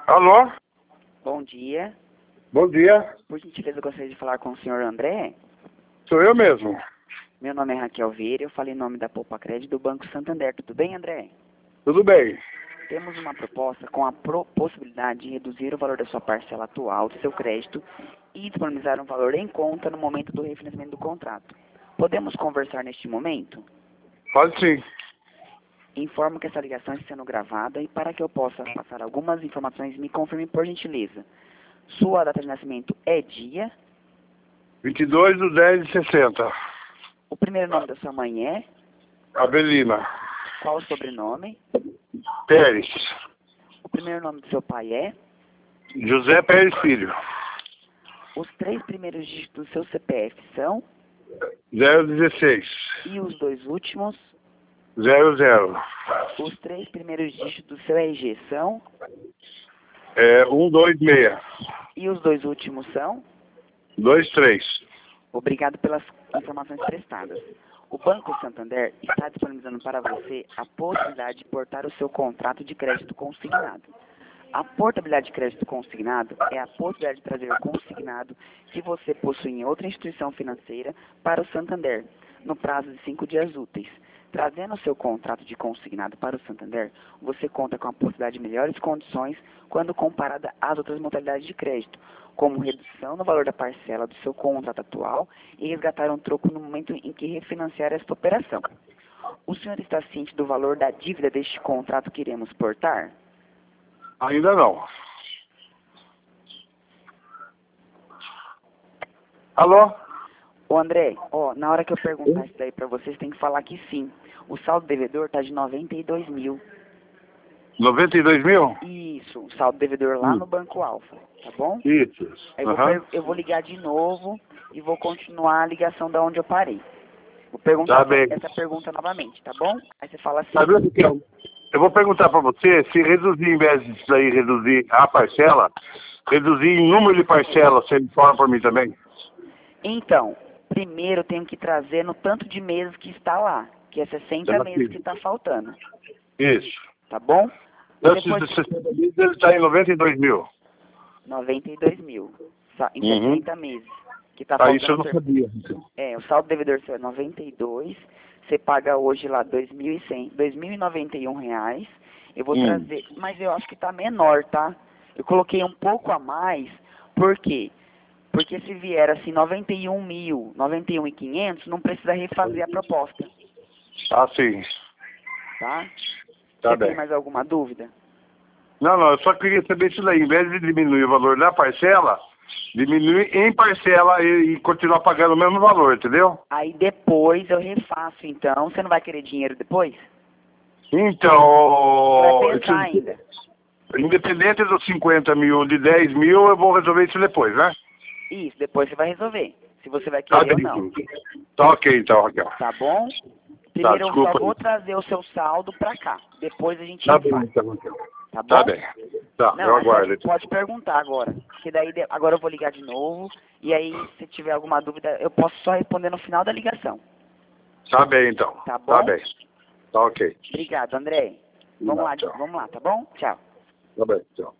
Alô? Bom dia. Bom dia. Por gentileza, eu gostaria de falar com o senhor André. Sou eu mesmo. Meu nome é Raquel Vieira, eu falo em nome da Poupa Crédito do Banco Santander. Tudo bem, André? Tudo bem. Temos uma proposta com a possibilidade de reduzir o valor da sua parcela atual do seu crédito e disponibilizar um valor em conta no momento do refinanciamento do contrato. Podemos conversar neste momento? Pode sim. Informo que essa ligação está sendo gravada e para que eu possa passar algumas informações, me confirme por gentileza. Sua data de nascimento é dia? 22/10/60. O primeiro nome da sua mãe é? Abelina. Qual o sobrenome? Pérez. O primeiro nome do seu pai é? José Pérez Filho. Os 3 primeiros dígitos do seu CPF são? 016. E os 2 últimos? 00. Os 3 primeiros dígitos do seu RG são? 126. E os 2 últimos são? 23. Obrigado pelas informações prestadas. O Banco Santander está disponibilizando para você a possibilidade de portar o seu contrato de crédito consignado. A portabilidade de crédito consignado é a possibilidade de trazer o consignado que você possui em outra instituição financeira para o Santander, no prazo de 5 dias úteis. Trazendo o seu contrato de consignado para o Santander, você conta com a possibilidade de melhores condições quando comparada às outras modalidades de crédito, como redução no valor da parcela do seu contrato atual e resgatar um troco no momento em que refinanciar esta operação. O senhor está ciente do valor da dívida deste contrato que iremos portar? Ainda não. Alô? Ô André, na hora que eu perguntar isso daí para vocês, tem que falar que sim. O saldo devedor está de 92 mil. 92 mil? Isso, o saldo devedor lá no Banco Alfa, tá bom? Isso. Aí Aham. eu vou ligar de novo e vou continuar a ligação da onde eu parei. Vou perguntar Tá bem. essa pergunta novamente, tá bom? Aí você fala assim. Sabe o que eu vou perguntar para você se reduzir, em vez disso aí, reduzir a parcela, reduzir em número de parcelas, você informa para mim também? Então, primeiro eu tenho que trazer no tanto de meses que está lá, que é 60 Tá meses aqui. que está faltando, Isso. tá bom? Antes Depois, de 60 dias, ele está em 92 mil. 92 mil, em Uhum. 60 meses, que está Ah, isso eu faltando. não sabia. O saldo devedor seu é 92, você paga hoje lá 2.100, 2.091 reais. Eu vou trazer, mas eu acho que está menor, tá? Eu coloquei um pouco a mais, por quê? Porque se vier assim 91 mil, 91.500, não precisa refazer a proposta, Ah, sim. tá? Tá Você bem. tem mais alguma dúvida? Não, eu só queria saber isso daí. Em vez de diminuir o valor da parcela, diminuir em parcela e continuar pagando o mesmo valor, entendeu? Aí depois eu refaço, então. Você não vai querer dinheiro depois? Então, Vai pensar ainda. independente dos 50 mil, de 10 mil, eu vou resolver isso depois, né? Isso, depois você vai resolver. Se você vai Tá querer ou bem. não. Tá ok, então, Raquel. Tá bom? Tá, Primeiro eu só desculpa. vou trazer o seu saldo pra cá. Depois a gente Tá bem, faz. então, Raquel. Tá bom? Tá bem. Tá, Não, eu aí aguardo. pode perguntar agora. Porque daí agora eu vou ligar de novo. E aí, se tiver alguma dúvida, eu posso só responder no final da ligação. Tá bem, então. Tá bom? Tá bem. Tá ok. Obrigado, André. Vamos lá, Tchau. vamos lá, tá bom? Tchau. Tá bem, tchau.